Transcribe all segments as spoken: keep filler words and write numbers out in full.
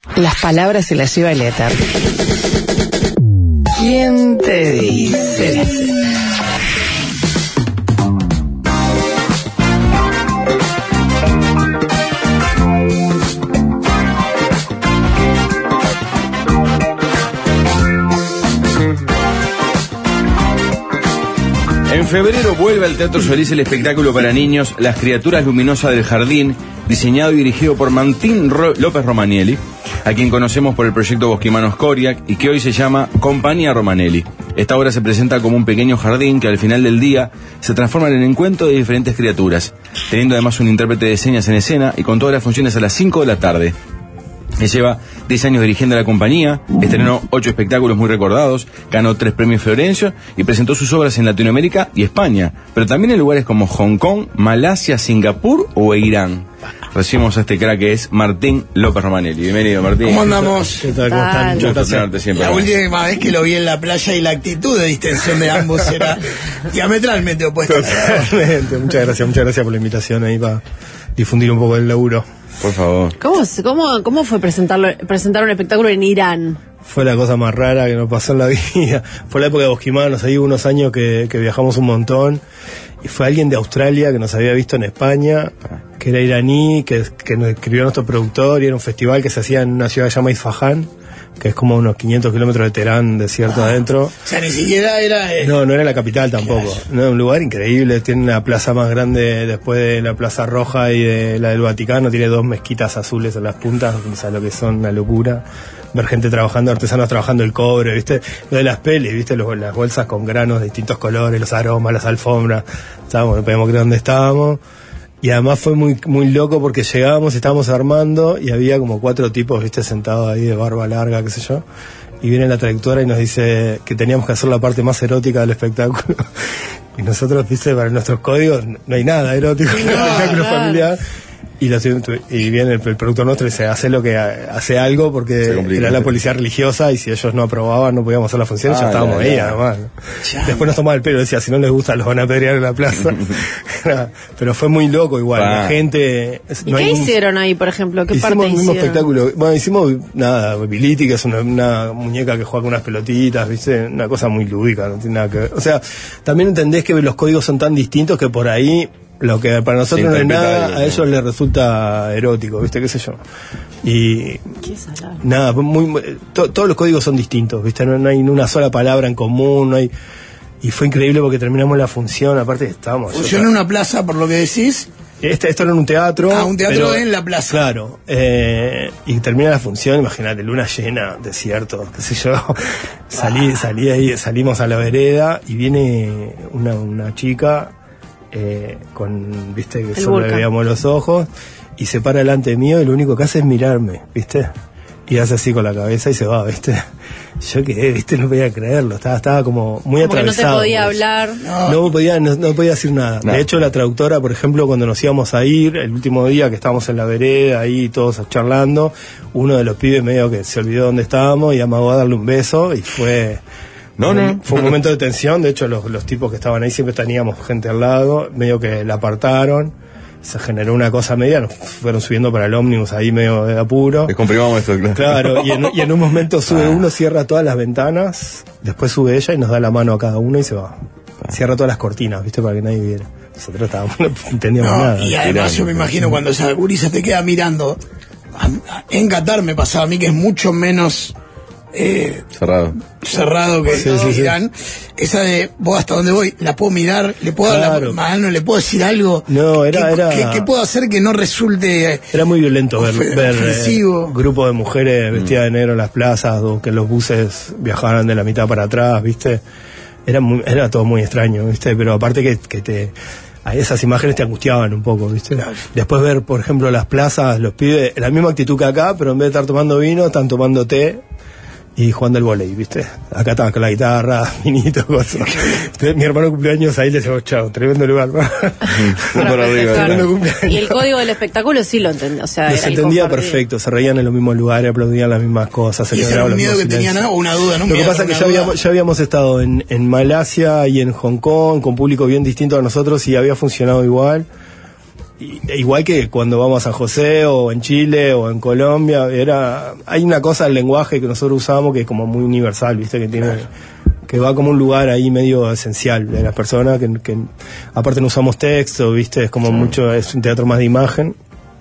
Las palabras se las lleva el éter. ¿Quién te dice? En febrero vuelve al Teatro Solís el espectáculo para niños Las criaturas luminosas del jardín, diseñado y dirigido por Martín Ro- López Romanelli, a quien conocemos por el proyecto Bosquimanos Coriac y que hoy se llama Compañía Romanelli. Esta obra se presenta como un pequeño jardín que al final del día se transforma en el encuentro de diferentes criaturas, teniendo además un intérprete de señas en escena y con todas las funciones a las cinco de la tarde. Él lleva diez años dirigiendo la compañía, estrenó ocho espectáculos muy recordados, ganó tres premios Florencio y presentó sus obras en Latinoamérica y España, pero también en lugares como Hong Kong, Malasia, Singapur o Irán. Recibimos a este crack que es Martín López Romanelli. Bienvenido, Martín. ¿Cómo andamos? ¿Qué tal? ¿Cómo están? Mucho gusto tenerte siempre. La última vez que lo vi en la playa y la actitud de distensión de ambos era diametralmente opuesta. Totalmente. Muchas gracias, muchas gracias por la invitación ahí para difundir un poco el laburo. Por favor. ¿Cómo, cómo, cómo fue presentarlo, presentar un espectáculo en Irán? Fue la cosa más rara que nos pasó en la vida. Fue la época de Bosquimanos, ahí hubo unos años que, que viajamos un montón. Y fue alguien de Australia que nos había visto en España, que era iraní, que, que nos escribió nuestro productor, y era un festival que se hacía en una ciudad que se llama Isfahán, que es como unos quinientos kilómetros de Teherán, desierto ah, adentro. O sea, ni siquiera era... Eh... No, no era la capital tampoco. No, un lugar increíble, tiene una plaza más grande después de la Plaza Roja y de la del Vaticano, tiene dos mezquitas azules en las puntas, o sea, lo que son una locura. Ver gente trabajando, artesanos trabajando el cobre, ¿viste? Lo de las pelis, ¿viste? Los, las bolsas con granos de distintos colores, los aromas, las alfombras. Estábamos, no podíamos creer dónde estábamos. Y además fue muy muy loco porque llegábamos, estábamos armando y había como cuatro tipos, ¿viste? Sentados ahí de barba larga, qué sé yo. Y viene la traductora y nos dice que teníamos que hacer la parte más erótica del espectáculo. Y nosotros, ¿viste? Para nuestros códigos no hay nada erótico en el espectáculo no. familiar. Y, lo, y viene el, el productor nuestro y dice, hace lo que hace algo porque era la policía religiosa y si ellos no aprobaban no podíamos hacer la función y ah, ya estábamos ya, ahí ya. Además, ¿no? Después nos tomaba el pelo, decía, si no les gusta los van a apedrear en la plaza. Pero fue muy loco igual, ah. la gente... ¿Y no qué hay hicieron ahí, por ejemplo? ¿Qué hicimos parte el mismo hicieron? espectáculo, bueno, hicimos nada, Biliti, que es una, una muñeca que juega con unas pelotitas, ¿viste? Una cosa muy lúdica, no tiene nada que ver. O sea, también entendés que los códigos son tan distintos que por ahí lo que para nosotros no es nada, algo, a ellos ¿no? les resulta erótico, ¿viste? ¿Qué sé yo? Y nada, muy, muy to, todos los códigos son distintos, ¿viste? No, no hay una sola palabra en común, no hay. Y fue increíble porque terminamos la función, aparte estábamos. Función en una plaza, por lo que decís. Este, esto era en un teatro. Ah, un teatro pero, en la plaza. Claro. Eh, y termina la función, imagínate, luna llena, desierto, qué sé yo. Salí, ah. salí ahí, salimos a la vereda y viene una, una chica. Eh, con, viste, que el solo le veíamos los ojos y se para delante mío y lo único que hace es mirarme, viste, y hace así con la cabeza y se va, viste. Yo qué, viste, no podía creerlo, estaba, estaba como muy como atravesado. Que no te podía hablar. No, no podía, no, no podía decir nada. No. De hecho, la traductora, por ejemplo, cuando nos íbamos a ir, el último día que estábamos en la vereda ahí todos charlando, uno de los pibes medio que se olvidó dónde estábamos y amagó a darle un beso y fue... No, no. Fue un momento de tensión, de hecho los, los tipos que estaban ahí siempre teníamos gente al lado, medio que la apartaron, se generó una cosa media, nos fueron subiendo para el ómnibus ahí medio de apuro. Descomprimamos esto, claro. Claro, y en, y en un momento sube ah. uno, cierra todas las ventanas, después sube ella y nos da la mano a cada uno y se va. Ah. Cierra todas las cortinas, viste, para que nadie viera. Nosotros estábamos, no entendíamos no, nada. Y además yo me imagino cuando esa gurisa te queda mirando, en Qatar me pasaba a mí que es mucho menos... Eh, cerrado cerrado que sí, todo sí, Irán sí. Esa de vos hasta dónde voy la puedo mirar, le puedo claro. dar la mano, le puedo decir algo, no era ¿Qué, era ¿qué, qué puedo hacer que no resulte era muy violento ver, ver eh, grupo de mujeres mm. vestidas de negro en las plazas o que los buses viajaran de la mitad para atrás, viste, era muy, era todo muy extraño, viste, pero aparte que, que te a esas imágenes te angustiaban un poco, ¿viste? Claro. Después ver, por ejemplo, las plazas, los pibes, la misma actitud que acá, pero en vez de estar tomando vino, están tomando té y jugando al vóley, ¿viste? Acá estaban con la guitarra, vinito, cosas. Entonces, mi hermano cumpleaños ahí le decía, chao, tremendo lugar. Por arriba, claro. Y el código del espectáculo sí lo entendía, o sea, los era entendía perfecto, se reían en los mismos lugares, aplaudían las mismas cosas. ¿Y ese era un miedo que tenían o una duda? ¿No? Lo que pasa es que ya habíamos, ya habíamos estado en, en Malasia y en Hong Kong, con público bien distinto a nosotros y había funcionado igual. y, igual que cuando vamos a San José o en Chile o en Colombia, era hay una cosa del lenguaje que nosotros usamos que es como muy universal, viste, que tiene que va como un lugar ahí medio esencial de las personas, que, que aparte no usamos texto, viste, es como sí. mucho, es un teatro más de imagen.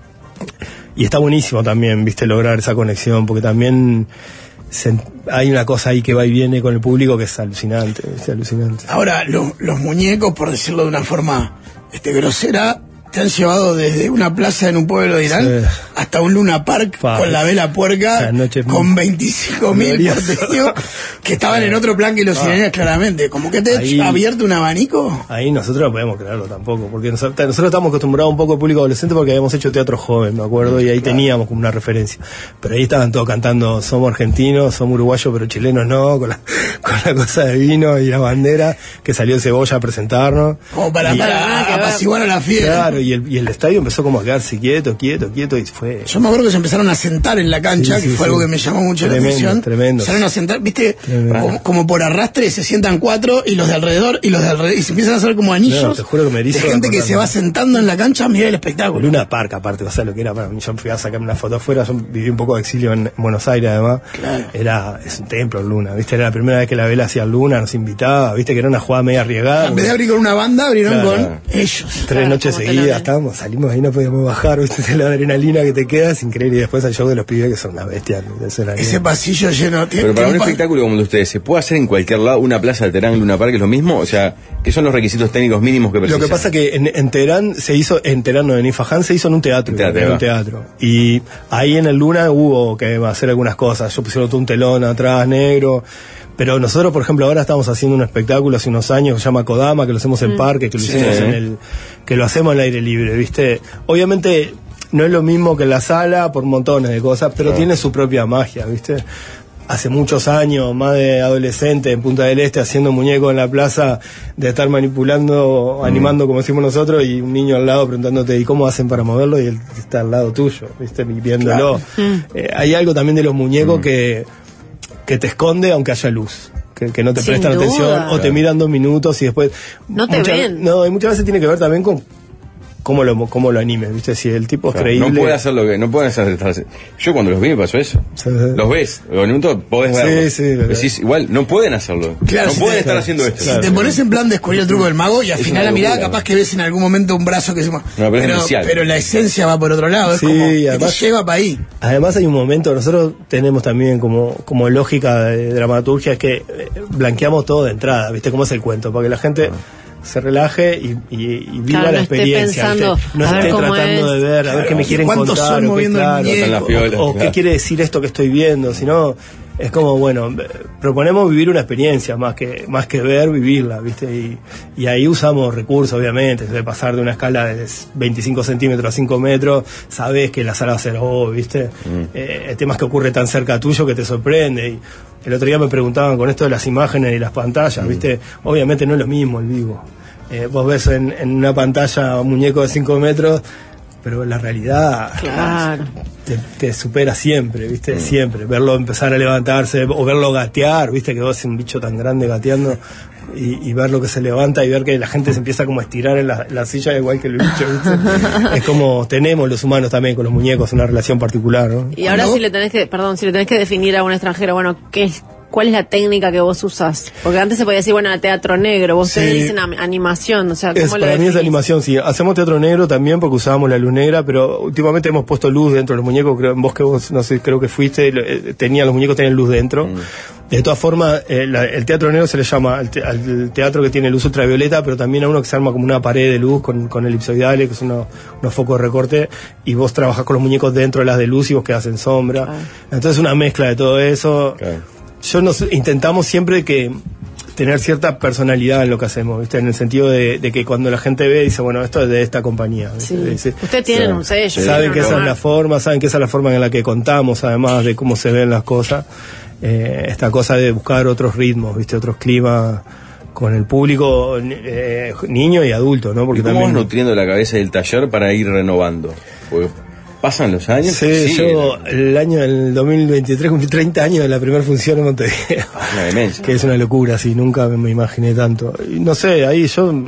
Y está buenísimo también, viste, lograr esa conexión, porque también se, hay una cosa ahí que va y viene con el público que es alucinante, es alucinante. Ahora, lo, los muñecos, por decirlo de una forma este, grosera, te han llevado desde una plaza en un pueblo de Irán sí. hasta un Luna Park pa, con la vela puerca, con veinticinco mil porteños que estaban sí. en otro plan que los ah. iraníes claramente. ¿Cómo que te ahí, ha abierto un abanico? Ahí nosotros no podemos creerlo tampoco, porque nosotros, nosotros estamos acostumbrados un poco al público adolescente porque habíamos hecho teatro joven, me acuerdo, y ahí claro. teníamos como una referencia. Pero ahí estaban todos cantando, somos argentinos, somos uruguayos, pero chilenos no, con la, con la cosa de vino y la bandera, que salió Cebolla a presentarnos. Como para, y, para apaciguar a la fiesta. Claro, y el, y el estadio empezó como a quedarse quieto, quieto, quieto, y fue... Yo me acuerdo que se empezaron a sentar en la cancha, sí, sí, que fue sí. algo que me llamó mucho tremendo, la atención. Tremendo. Se empezaron a sentar, viste, como, como por arrastre, se sientan cuatro, y los de alrededor, y los de alrededor, y se empiezan a hacer como anillos. No, te juro que me de gente que se va sentando en la cancha a mirar el espectáculo. Luna Park, aparte, o sea, lo que era para mí, yo fui a sacarme una foto afuera, yo viví un poco de exilio en Buenos Aires, además. Claro. Era, es un templo, Luna, viste, era la primera vez que la vela hacía Luna, nos invitaba, viste, que era una jugada media arriesgada. En vez de abrir con una banda, abrieron claro. con ellos. Tres claro, noches seguidas, estábamos, salimos ahí, no podíamos bajar, viste, la adrenalina que te queda es increíble, y después el show de los pibes que son una bestia. Ese pasillo lleno. Pero para un espectáculo como el de ustedes, ¿se puede hacer en cualquier lado una plaza de Teherán, Luna Park, es lo mismo? O sea, ¿qué son los requisitos técnicos mínimos que precisan? Lo que pasa es que en, en Teherán se hizo, en Teherán no, en Isfahán se hizo en un teatro, teatro en un teatro. Y ahí en el Luna hubo que hacer algunas cosas. Yo pusieron todo un telón atrás, negro. Pero nosotros, por ejemplo, ahora estamos haciendo un espectáculo hace unos años que se llama Kodama, que lo hacemos en mm. parque, que lo sí. hicimos en el, que lo hacemos al aire libre, ¿viste? Obviamente no es lo mismo que en la sala por montones de cosas, pero claro. tiene su propia magia, ¿viste? Hace muchos años, más de adolescente en Punta del Este, haciendo muñecos en la plaza, de estar manipulando, mm. animando como decimos nosotros, y un niño al lado preguntándote, ¿y cómo hacen para moverlo? Y él está al lado tuyo, ¿viste? Viéndolo. Claro. Mm. Eh, hay algo también de los muñecos mm. que que te esconde aunque haya luz, que, que no te Sin prestan duda. atención, o te miran dos minutos y después... No te muchas, ven. No, y muchas veces tiene que ver también con cómo lo, cómo lo animes, ¿viste? Si el tipo es claro, creíble... No puede hacer lo que... No pueden hacer... Yo cuando los vi me pasó eso. Sí, sí. Los ves, los minutos podés verlo. Sí, sí. Decís, igual, no pueden hacerlo. Claro, no si pueden te, estar claro, haciendo esto. Si te pones en plan de descubrir el truco del mago y al es final la mirada capaz que ves en algún momento un brazo que se... No, pero, pero, pero la esencia va por otro lado, es sí, como además, que te lleva para ahí. Además hay un momento, nosotros tenemos también como, como lógica de dramaturgia, es que blanqueamos todo de entrada, ¿viste? Cómo es el cuento, para que la gente... se relaje y, y, y viva claro, la no experiencia, pensando, no esté tratando es. de ver a ver qué me quieren contar o, qué, claro, muñeco, piolas, o, o claro. qué quiere decir esto que estoy viendo, sino es como bueno, proponemos vivir una experiencia más que más que ver, vivirla, ¿viste? Y, y ahí usamos recursos, obviamente, de pasar de una escala de veinticinco centímetros a cinco metros, sabes que la sala va a ser oh, ¿viste? Mm. Eh, temas que ocurre tan cerca tuyo que te sorprende. Y el otro día me preguntaban con esto de las imágenes y las pantallas, mm. ¿viste? Obviamente no es lo mismo el vivo. Eh, vos ves en, en una pantalla un muñeco de cinco metros, pero la realidad claro. te, te supera siempre, ¿viste? Mm. Siempre. Verlo empezar a levantarse o verlo gatear, ¿viste? Que vos es un bicho tan grande gateando y, y verlo que se levanta y ver que la gente se empieza como a estirar en la, la silla igual que el bicho, ¿viste? Es como tenemos los humanos también con los muñecos una relación particular, ¿no? Y ahora si le tenés que, perdón, si le tenés que definir a un extranjero, bueno, ¿qué es? ¿Cuál es la técnica que vos usás? Porque antes se podía decir, bueno, teatro negro, vos sí. ustedes dicen animación, o sea, ¿cómo es, lo Para definís? mí es animación, sí. Hacemos teatro negro también porque usábamos la luz negra, pero últimamente hemos puesto luz dentro de los muñecos. Creo, vos que vos, no sé, creo que fuiste, eh, tenía, los muñecos tenían luz dentro. Mm. De todas formas, eh, la, el teatro negro se le llama al, te, al teatro que tiene luz ultravioleta, pero también a uno que se arma como una pared de luz con, con elipsoidales, que es uno, unos focos de recorte, y vos trabajás con los muñecos dentro de las de luz y vos quedás en sombra. Ah. Entonces una mezcla de todo eso. Okay. Yo nos intentamos siempre que tener cierta personalidad en lo que hacemos, ¿viste? En el sentido de, de que cuando la gente ve dice, bueno, esto es de esta compañía. Sí. Ustedes tienen o sea, un sello. Saben que esa es la forma, saben que esa es la forma en la que contamos, además de cómo se ven las cosas. Eh, esta cosa de buscar otros ritmos, ¿viste? Otros climas con el público, eh, niño y adulto, ¿no? Porque ¿Y cómo también vas nutriendo la cabeza del taller para ir renovando? Porque ¿pasan los años? Sí, sí, yo no. el año del dos mil veintitrés cumplí treinta años de la primera función en Montevideo. Una demencia. Que es una locura, sí, nunca me imaginé tanto. Y no sé, ahí yo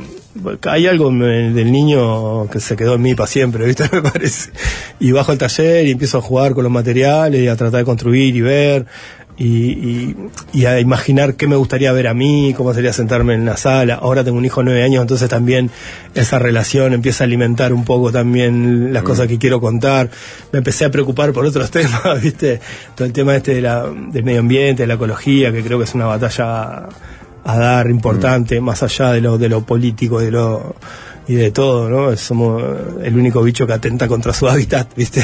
hay algo del niño que se quedó en mí para siempre, ¿viste? Me parece. Y bajo al taller y empiezo a jugar con los materiales y a tratar de construir y ver y, y, y a imaginar qué me gustaría ver a mí, cómo sería sentarme en la sala. Ahora tengo un hijo de nueve años, entonces también esa relación empieza a alimentar un poco también las mm. cosas que quiero contar. Me empecé a preocupar por otros temas, ¿viste? Todo el tema este de la, del medio ambiente, de la ecología, que creo que es una batalla a dar importante, mm. más allá de lo, de lo político, de lo y de todo, ¿no? Somos el único bicho que atenta contra su hábitat, ¿viste?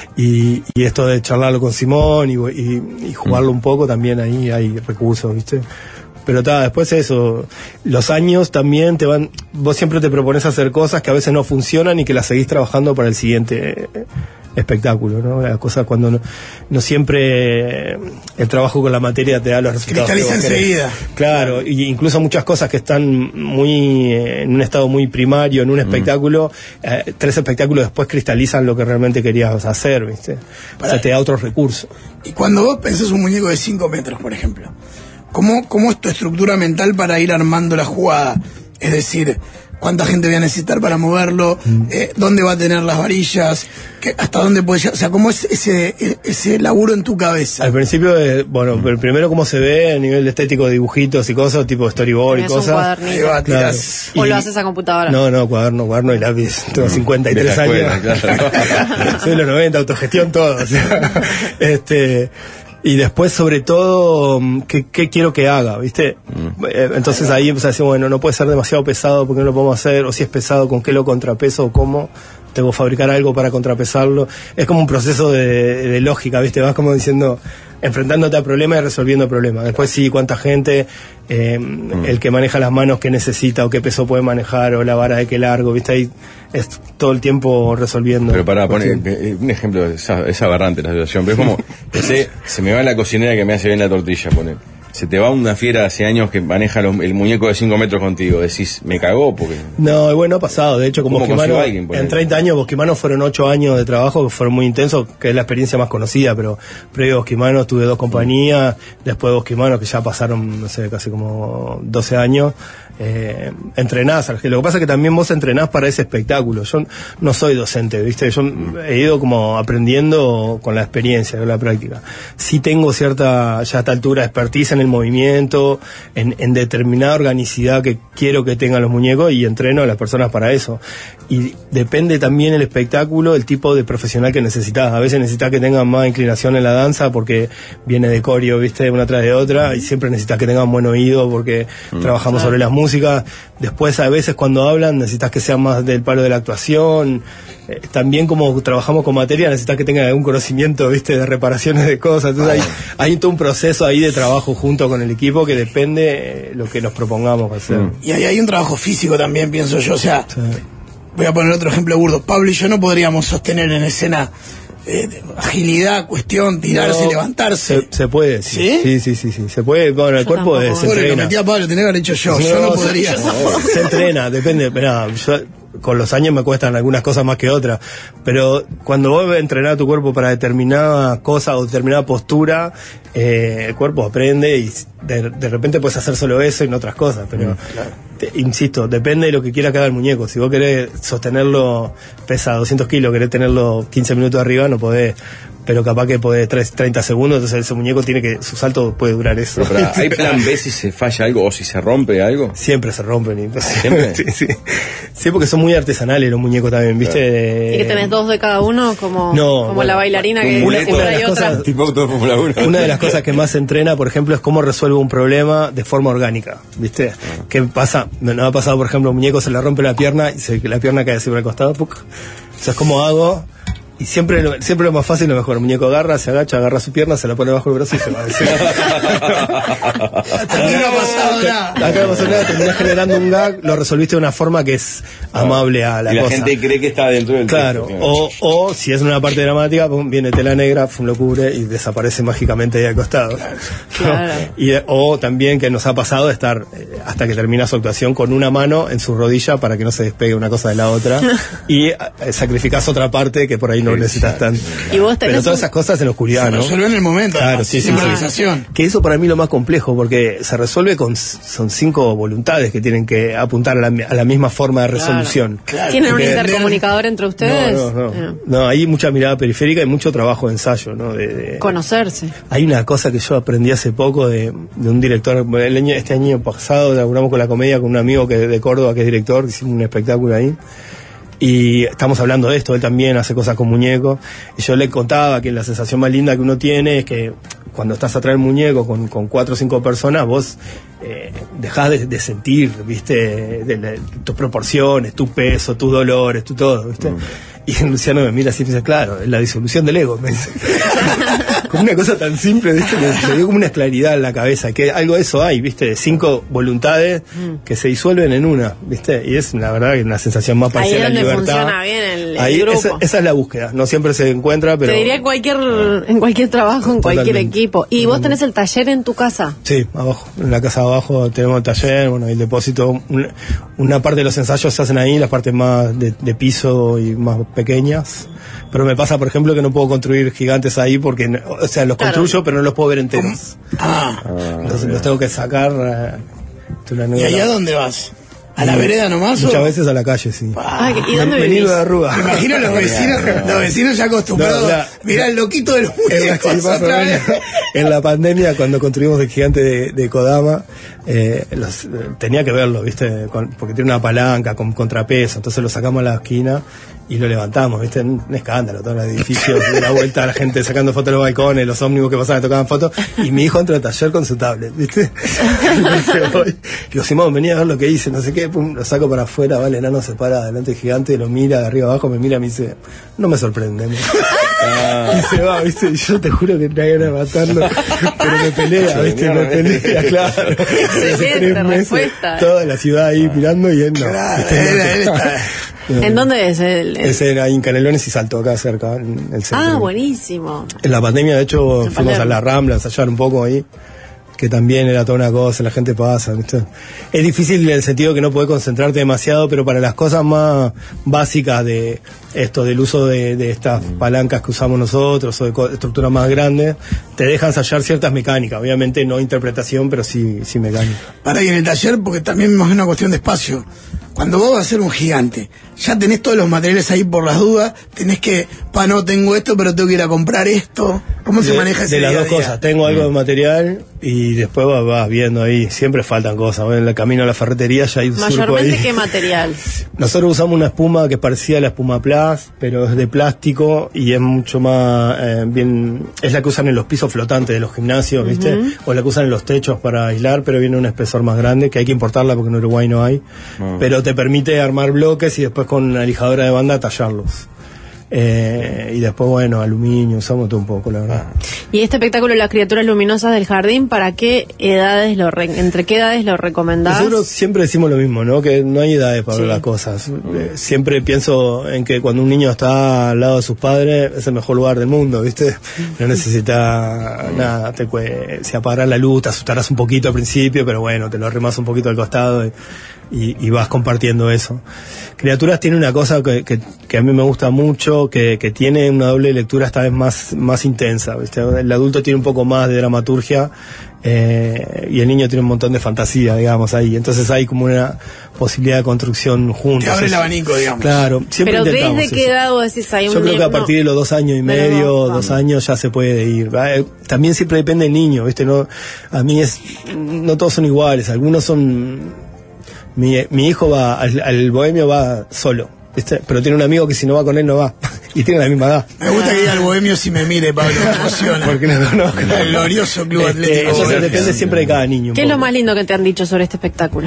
Y, y esto de charlarlo con Simón y, y, y jugarlo mm. un poco, también ahí hay recursos, ¿viste? Pero ta, después eso, los años también te van, vos siempre te propones hacer cosas que a veces no funcionan y que las seguís trabajando para el siguiente espectáculo, ¿no? Las cosas cuando no, no siempre el trabajo con la materia te da los resultados. Cristaliza enseguida. Claro, y incluso muchas cosas que están muy en un estado muy primario, en un espectáculo, mm. eh, tres espectáculos después cristalizan lo que realmente querías hacer, ¿viste? Para, o sea, te da otros recursos. Y cuando vos pensás un muñeco de cinco metros, por ejemplo, ¿cómo, cómo es tu estructura mental para ir armando la jugada? Es decir, ¿cuánta gente voy a necesitar para moverlo? Mm. Eh, ¿Dónde va a tener las varillas? ¿Qué, ¿Hasta dónde puede llegar? O sea, ¿cómo es ese, ese laburo en tu cabeza? Al principio, eh, bueno, mm. primero cómo se ve a nivel estético de dibujitos y cosas, tipo storyboard y cosas. Ahí va, claro. ¿O y, lo haces a computadora? No, no, cuaderno, cuaderno y lápiz. Tengo cincuenta y tres años. Claro. Soy de los noventa, autogestión, todo. O sea, este... Y después, sobre todo, ¿qué, qué quiero que haga? ¿Viste? Mm. Entonces ahí empecé a decir, bueno, no puede ser demasiado pesado porque no lo podemos hacer, o si es pesado, ¿con qué lo contrapeso o cómo? Tengo que fabricar algo para contrapesarlo. Es como un proceso de, de lógica, ¿viste? Vas como diciendo, enfrentándote a problemas y resolviendo problemas. Después sí, cuánta gente, eh, mm. el que maneja las manos, qué necesita o qué peso puede manejar, o la vara de qué largo, ¿viste? Ahí es todo el tiempo resolviendo. Pero para poner un ejemplo, es, es aberrante la situación, pero es como, pensé, se me va la cocinera que me hace bien la tortilla, poner. Se te va una fiera hace años que maneja los, el muñeco de cinco metros contigo. Decís, me cagó porque... No, bueno, ha pasado. De hecho, con Bosquimano, alguien, en treinta años, Bosquimano fueron ocho años de trabajo que fueron muy intensos, que es la experiencia más conocida, pero previo a Bosquimano tuve dos compañías, después de Bosquimano, que ya pasaron, no sé, casi como doce años, eh, entrenás. Lo que pasa es que también vos entrenás para ese espectáculo. Yo no soy docente, ¿viste? Yo he ido como aprendiendo con la experiencia, con la práctica. Sí tengo cierta, ya a esta altura, expertise en el movimiento, en, en determinada organicidad que quiero que tengan los muñecos y entreno a las personas para eso. Y depende también el espectáculo, el tipo de profesional que necesitas. A veces necesitas que tengan más inclinación en la danza porque viene de coreo, ¿viste? Una tras de otra, y siempre necesitas que tengan buen oído porque mm, trabajamos claro. sobre las músicas. Después, a veces cuando hablan, necesitas que sean más del palo de la actuación. Eh, también como trabajamos con materia, necesitas que tengan algún conocimiento, ¿viste? De reparaciones de cosas. Entonces hay, hay todo un proceso ahí de trabajo junto con el equipo que depende eh, lo que nos propongamos hacer. Mm. Y ahí hay un trabajo físico también, pienso yo. O sea, sí. Voy a poner otro ejemplo burdo. Pablo y yo no podríamos sostener en escena eh, agilidad, cuestión, tirarse, no, levantarse. Se, se puede, sí. ¿Sí? Sí, sí, sí, sí. Se puede, bueno, el yo cuerpo es, se entrena. Lo metí a Pablo, tenía que haber hecho yo. No, yo no podría. Se, no. se entrena, depende. Mirá, yo, con los años me cuestan algunas cosas más que otras, pero cuando vos ves entrenar a tu cuerpo para determinada cosa o determinada postura, eh, el cuerpo aprende y de, de repente puedes hacer solo eso y no otras cosas, pero mm, claro. te, insisto, depende de lo que quiera que haga el muñeco. Si vos querés sostenerlo, pesa doscientos kilos, querés tenerlo quince minutos arriba, no podés, pero capaz que podés treinta segundos, entonces ese muñeco tiene que, su salto puede durar eso. Pero para, ¿hay plan B si se falla algo o si se rompe algo? Siempre se rompen. Y, ¿Siempre? sí, sí. Sí, porque son muy artesanales los muñecos también, ¿viste? Claro. ¿Y que tenés dos de cada uno? Como, no, como bueno, la bailarina que una, siempre una hay otra. Cosas, tipo auto de Fórmula uno. Una de las cosas que más se entrena, por ejemplo, es cómo resuelve un problema de forma orgánica, ¿viste? Ah. ¿Qué pasa? Me ha pasado, por ejemplo, un muñeco se le rompe la pierna y se, la pierna cae así por el costado. ¡Puc! O sea, ¿cómo hago? Y siempre, siempre lo más fácil, lo mejor. El muñeco agarra, se agacha, agarra su pierna, se la pone bajo el brazo y se va. Hasta aquí no ha pasado nada. Acá no pasó nada, terminás generando un gag, lo resolviste de una forma que es amable a la y la cosa. gente cree que está dentro del Claro, texto, o, o si es una parte dramática, pum, viene tela negra, pum, lo cubre y desaparece mágicamente ahí al costado. Claro. Y, o también que nos ha pasado de estar eh, hasta que termina su actuación con una mano en su rodilla para que no se despegue una cosa de la otra y eh, sacrificás otra parte que por ahí no necesitas tanto. ¿Y vos tenés Pero todas un... esas cosas en la oscuridad, se ¿no? resuelve en el momento. Claro, sí, sí, improvisación. Que eso para mí es lo más complejo, porque se resuelve con, son cinco voluntades que tienen que apuntar a la, a la misma forma de resolución. Claro. Claro. ¿Tienen un porque, intercomunicador entre ustedes? No, no, no. No, no hay mucha mirada periférica y mucho trabajo de ensayo, ¿no? De, de, conocerse. Hay una cosa que yo aprendí hace poco de, de un director, el año, este año pasado laburamos con la comedia con un amigo que de Córdoba que es director, hicimos un espectáculo ahí. Y estamos hablando de esto, él también hace cosas con muñecos. Y yo le contaba que la sensación más linda que uno tiene es que cuando estás atrás del muñeco con, con cuatro o cinco personas, vos eh, dejás de, de sentir, ¿viste? De, de, de, tus proporciones, tu peso, tus dolores, tu todo, ¿viste? Mm. Y Luciano me mira así y me dice, claro, es la disolución del ego, me dice. Como una cosa tan simple, ¿viste? Me, me dio como una claridad en la cabeza, que algo de eso hay, ¿viste? De cinco voluntades mm. que se disuelven en una, ¿viste? Y es la verdad que una sensación más parecida a la libertad. Ahí funciona bien el, Ahí, el grupo. Esa, esa es la búsqueda, no siempre se encuentra, pero... Te diría en cualquier, en cualquier trabajo, en cualquier Totalmente. equipo. ¿Y vos tenés el taller en tu casa? Sí, abajo, en la casa de abajo tenemos el taller, bueno, el depósito, una, una parte de los ensayos se hacen ahí, las partes más de, de piso y más pequeñas. Pero me pasa, por ejemplo, que no puedo construir gigantes ahí porque, o sea, los claro. construyo, pero no los puedo ver enteros. Ah. Entonces los tengo que sacar. Uh, ¿Y allá dónde vas? ¿A la vereda nomás? Muchas o? veces a la calle, sí. Ah, ¿y dónde vivís? vivís? de Arruga. Me imagino los vecinos, los vecinos ya acostumbrados. No, la, mirá el loquito de los muñecos. En la pandemia, cuando construimos el gigante de, de Kodama, eh, los, tenía que verlo, ¿viste? Con, porque tiene una palanca con contrapeso, entonces lo sacamos a la esquina y lo levantamos, ¿viste? Un, un escándalo, todo el edificio, de la vuelta, la gente sacando fotos de los balcones, los ómnibus que pasaban tocaban fotos, y mi hijo entra al taller con su tablet, ¿viste? Y digo, Simón, venía a ver lo que hice, no sé qué, pum, lo saco para afuera, va, el enano se para delante del gigante, lo mira de arriba abajo, me mira y me dice, no me sorprende. Ah. Y se va, ¿viste? Y yo te juro que traía ganas de matarlo, pero me pelea, ¿viste? Me pelea, claro. Excelente respuesta. Toda la ciudad ahí mirando y él no. Claro, ¿viste? él, él está... ¿En dónde es el, el... Es en, ahí en Canelones y Salto, acá cerca, en el centro. Ah, buenísimo. En la pandemia, de hecho, en fuimos Palermo. a la Rambla a ensayar un poco ahí, que también era toda una cosa, la gente pasa, ¿viste? Es difícil en el sentido que no podés concentrarte demasiado, pero para las cosas más básicas de esto, del uso de, de estas palancas que usamos nosotros o de co- estructuras más grandes, te deja ensayar ciertas mecánicas, obviamente no interpretación, pero sí, sí mecánica. Para ir en el taller, porque también es una cuestión de espacio. Cuando vos vas a ser un gigante, ya tenés todos los materiales ahí por las dudas, tenés que, pa, no tengo esto, pero tengo que ir a comprar esto. ¿Cómo se de, maneja ese De las día dos a día? cosas, tengo algo de material y después vas, vas viendo ahí, siempre faltan cosas. En el camino a la ferretería ya hay un surco ahí. Mayormente, ¿qué material? Nosotros usamos una espuma que parecía la espuma Plus, pero es de plástico y es mucho más eh, bien, es la que usan en los pisos flotantes de los gimnasios, ¿viste? Uh-huh. O la que usan en los techos para aislar, pero viene un espesor más grande, que hay que importarla porque en Uruguay no hay. Uh-huh. Pero te permite armar bloques y después con una lijadora de banda tallarlos. Eh, y después, bueno, aluminio, usamos todo un poco, la verdad. ¿Y este espectáculo, Las criaturas luminosas del jardín, para qué edades lo re- entre qué edades lo recomendás? Nosotros siempre decimos lo mismo, ¿no? Que no hay edades para sí. ver las cosas. Eh, siempre pienso en que cuando un niño está al lado de sus padres es el mejor lugar del mundo, ¿viste? No necesita nada, te cue- si apagarás la luz te asustarás un poquito al principio, pero bueno, te lo remas un poquito al costado y, y, y vas compartiendo eso. Criaturas tiene una cosa que, que, que a mí me gusta mucho, que, que tiene una doble lectura esta vez más, más intensa, ¿viste? El adulto tiene un poco más de dramaturgia eh, y el niño tiene un montón de fantasía, digamos, ahí. Entonces hay como una posibilidad de construcción juntos. Te abre el abanico, digamos. Claro, siempre Pero intentamos ¿desde qué eso. edad vos decís hay un Yo creo que a no. partir de los dos años y medio, no, dos años ya se puede ir. Eh, También siempre depende del niño, ¿viste? No, a mí es, no todos son iguales, algunos son... Mi, mi hijo va, al, al bohemio va solo, ¿viste? Pero tiene un amigo que si no va con él no va. Y tiene la misma edad. Me gusta que diga al bohemio si me mire, Pablo, me emociona. Porque no conozco. El glorioso club Este, atlético. entonces depende siempre de cada niño. ¿Qué es lo más lindo que te han dicho sobre este espectáculo?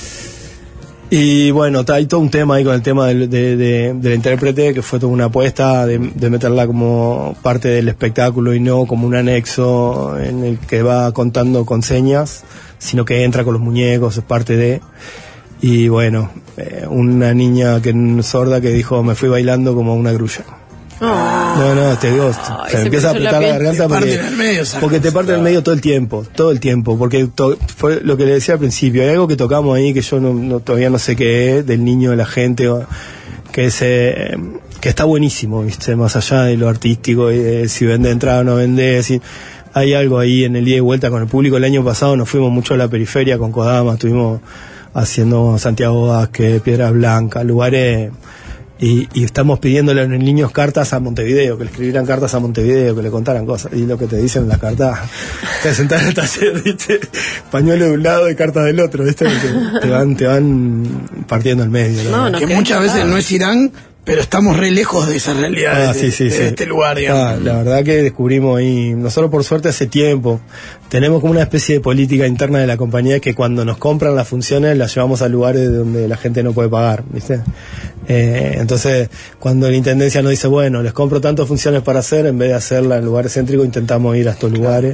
Y bueno, hay todo un tema ahí con el tema del, de, de, del intérprete, que fue toda una apuesta de, de meterla como parte del espectáculo y no como un anexo en el que va contando con señas, sino que entra con los muñecos, es parte de... Y bueno, eh, una niña que sorda que dijo, me fui bailando como una grulla. Oh. No, no, te digo, oh, se me empieza a apretar la, la garganta porque, medio, porque te parte del medio todo el tiempo, todo el tiempo, porque to, fue lo que le decía al principio, hay algo que tocamos ahí que yo no, no, todavía no sé qué es, del niño, de la gente, que es eh, que está buenísimo, ¿viste? Más allá de lo artístico y de si vende entrada o no vende, si hay algo ahí en el ida y vuelta con el público. El año pasado nos fuimos mucho a la periferia con Kodama, estuvimos haciendo Santiago Vázquez, Piedras Blancas, lugares, y, y estamos pidiéndole a los niños cartas a Montevideo, que le escribieran cartas a Montevideo, que le contaran cosas, y lo que te dicen en las cartas, te sentás en el taller, ¿viste? Pañuelo de un lado y cartas del otro, ¿viste? Te, te van, te van partiendo el medio. No, no, que muchas veces no es Irán, pero estamos re lejos de esa realidad, ah, de, sí, sí, de, sí. de este lugar, ah, la verdad que descubrimos ahí, nosotros por suerte hace tiempo tenemos como una especie de política interna de la compañía, que cuando nos compran las funciones las llevamos a lugares donde la gente no puede pagar, ¿viste? Eh, entonces cuando la intendencia nos dice, bueno, les compro tantas funciones para hacer, en vez de hacerla en lugares céntricos intentamos ir a estos lugares.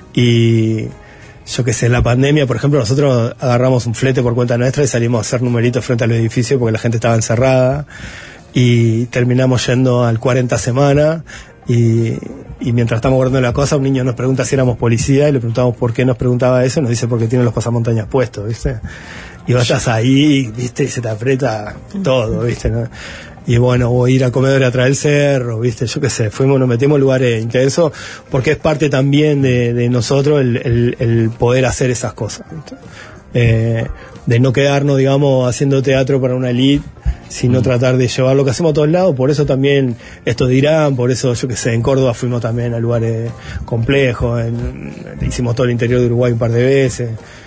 Y yo qué sé, en la pandemia, por ejemplo, nosotros agarramos un flete por cuenta nuestra y salimos a hacer numeritos frente al edificio porque la gente estaba encerrada, y terminamos yendo al cuarenta semanas, y, y mientras estamos guardando la cosa, un niño nos pregunta si éramos policía, y le preguntamos por qué nos preguntaba eso, y nos dice porque tiene los pasamontañas puestos, ¿viste? Y vos estás ahí, ¿viste? Y se te aprieta todo, ¿viste? ¿No? Y bueno, o ir a comedores atrás del cerro, ¿viste? Yo qué sé, fuimos, nos metimos en lugares intensos, porque es parte también de, de nosotros el, el, el poder hacer esas cosas, ¿viste? Eh, de no quedarnos, digamos, haciendo teatro para una elite, sino tratar de llevar lo que hacemos a todos lados. Por eso también esto dirán, por eso yo que sé, en Córdoba fuimos también a lugares complejos, en, hicimos todo el interior de Uruguay un par de veces.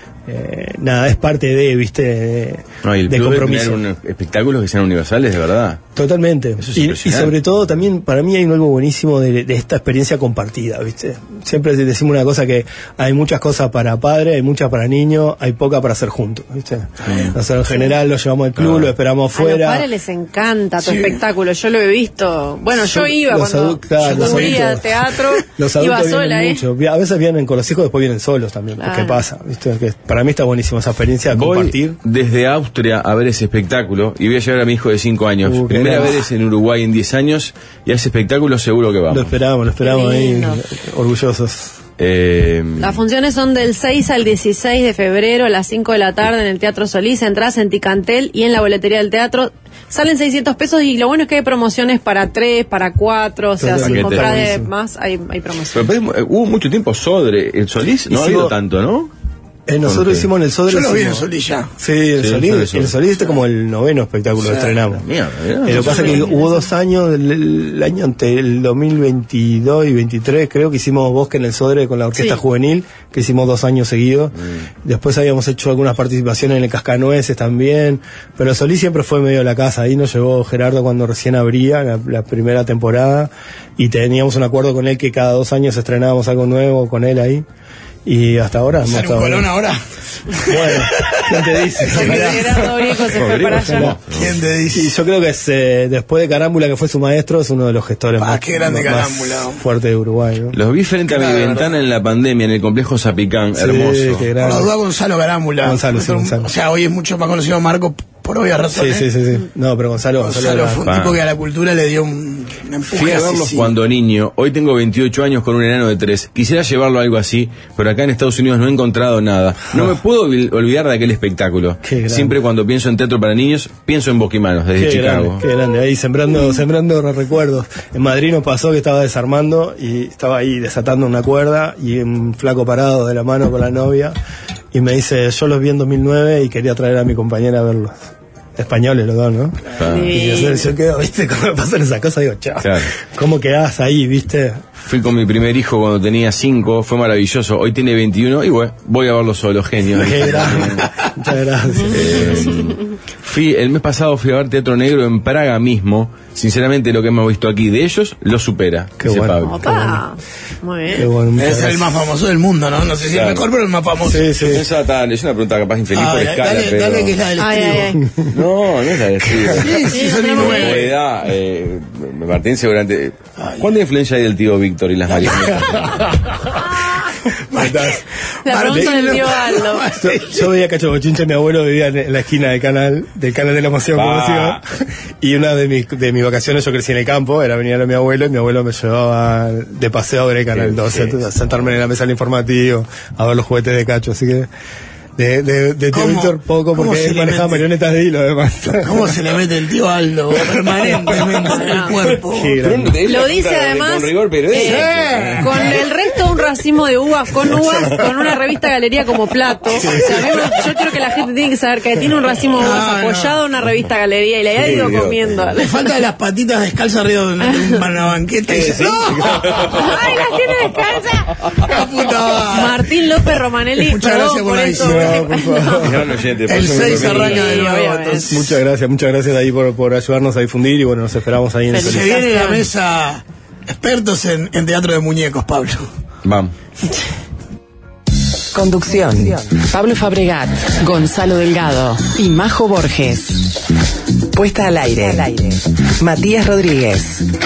Eh, nada, es parte de, viste, de, no, y el de compromiso. Tener un espectáculos que sean universales, de verdad. Totalmente. Y, y sobre todo también, para mí hay algo buenísimo de, de esta experiencia compartida, ¿viste? Siempre decimos una cosa, que hay muchas cosas para padres, hay muchas para niños, hay poca para hacer juntos, ¿viste? Sí. Nosotros en general lo llevamos al club, ah. lo esperamos afuera. A los padres les encanta tu sí. espectáculo, yo lo he visto. Bueno, yo, yo iba cuando claro, cubría teatro, los iba sola, ¿eh? Mucho. A veces vienen con los hijos, después vienen solos también. Claro. ¿Qué pasa? ¿Viste? Que para mí está buenísimo esa experiencia de voy compartir. Desde Austria a ver ese espectáculo, y voy a llevar a mi hijo de cinco años. Uh, Primera vez en Uruguay en diez años, y a ese espectáculo seguro que vamos. Lo esperamos, lo esperamos ahí, orgullosos. Eh, Las funciones son del seis al dieciséis de febrero a las cinco de la tarde en el Teatro Solís. Entrás en Ticantel y en la boletería del teatro. Salen seiscientos pesos, y lo bueno es que hay promociones para tres, para cuatro, o sea, si compras de más, hay, hay promociones. Pero, pero, hubo mucho tiempo Sodre, el Solís no ha habido tanto, ¿no? Eh, nosotros okay. hicimos en el Sodre. Yo lo vi hicimos, en Solís ya. Sí, el sí, Solís, el Solís, el Solís este como el noveno espectáculo que sí. estrenamos. Mierda, mierda. Eh, lo que pasa es que hubo dos años, el, el año ante el dos mil veintidós y veintitrés, creo que hicimos Bosque en el Sodre con la Orquesta sí. Juvenil, que hicimos dos años seguidos. Mm. Después habíamos hecho algunas participaciones en el Cascanueces también, pero el Solís siempre fue medio de la casa. Ahí nos llevó Gerardo cuando recién abría la, la primera temporada, y teníamos un acuerdo con él que cada dos años estrenábamos algo nuevo con él ahí. Y hasta ahora hemos estado. ¿Un colón ahora? Bueno, ¿quién te dice? Rodrigo se fue para allá. No. ¿Quién te dice? Y yo creo que es, eh, después de Carámbula, que fue su maestro, es uno de los gestores ah, más, qué grande más, Carámbula. más fuerte de Uruguay, ¿no? Los vi frente claro, a mi ventana ¿verdad? En la pandemia, en el complejo Zapicán, sí, hermoso. Nos duda Gonzalo Carámbula. Gonzalo, sí, Gonzalo. O sea, hoy es mucho más conocido Marco por obvias razones. Sí, sí, sí, sí. No, pero Gonzalo, Gonzalo, Gonzalo fue un pa. tipo que a la cultura le dio un, un empuje. Fui a verlos sí, cuando niño. Hoy tengo veintiocho años con un enano de tres. Quisiera llevarlo a algo así, pero acá en Estados Unidos no he encontrado nada. No me puedo olvidar de aquel espectáculo. Siempre cuando pienso en teatro para niños, pienso en Boquimanos, desde qué Chicago. Grande, qué grande, ahí sembrando, sembrando recuerdos. En Madrid nos pasó que estaba desarmando y estaba ahí desatando una cuerda, y un flaco parado de la mano con la novia, y me dice, yo los vi en dos mil nueve y quería traer a mi compañera a verlos. Españoles los dos, ¿no? Claro. Y yo, yo quedo, ¿viste? Cómo me pasan esas cosas, digo, chao. Claro. ¿Cómo quedás ahí, viste? Fui con mi primer hijo cuando tenía cinco, fue maravilloso. Hoy tiene veintiuno y bueno, voy a verlo solo, genio. Qué gracias. Muchas gracias. Eh, fui, el mes pasado fui a ver Teatro Negro en Praga mismo. Sinceramente, lo que hemos visto aquí de ellos lo supera. Qué bueno. Opa. Muy bien. Qué bueno, es el más famoso del mundo, ¿no? No sé si claro. el mejor, pero el más famoso. Sí, sí. Esa tan, es una pregunta capaz infeliz ah, por escala, dale, pero... Dale que es la del ay, ay, ay. No, no es la del estribo. sí, sí, son nueve. edad, eh, me Martín seguramente... ¿Cuánta influencia hay del tío Víctor y las marionetas? La pregunta del tío Aldo. Yo, yo veía Cacho Bochinche, mi abuelo vivía en la esquina del canal, del canal de la emoción, como y una de mis, de mis vacaciones yo crecí en el campo, era venir a mi abuelo, y mi abuelo me llevaba de paseo a ver el canal doce, sí, sí. a sentarme en la mesa del informativo, a ver los juguetes de Cacho, así que De, de, de tío Víctor poco, porque él maneja marionetas de hilo, además. ¿Cómo se le mete el tío Aldo permanentemente en el cuerpo? Sí, lo dice además con, rigor, pero eh, con el resto de un racimo de uvas, con uvas, con una revista Galería como plato. Sí, o sea, yo, yo creo que la gente tiene que saber que tiene un racimo de uvas no, apoyado en no. una revista Galería y le ha ido sí, comiendo. Le falta de las patitas descalzas arriba de una, una banqueta. Sí, sí. ¡No! ¡Ay, las tiene descalzas! ¡La puta! Martín López Romanelli. Muchas gracias por, por la visita. No, por favor. No, oyente, el seis arranca de nuevo. Muchas gracias, muchas gracias ahí por, por ayudarnos a difundir y bueno, nos esperamos ahí en el Se viene la mesa expertos en, en teatro de muñecos, Pablo. Vamos. Conducción: Pablo Fabregat, Gonzalo Delgado y Majo Borges. Puesta al aire: Matías Rodríguez.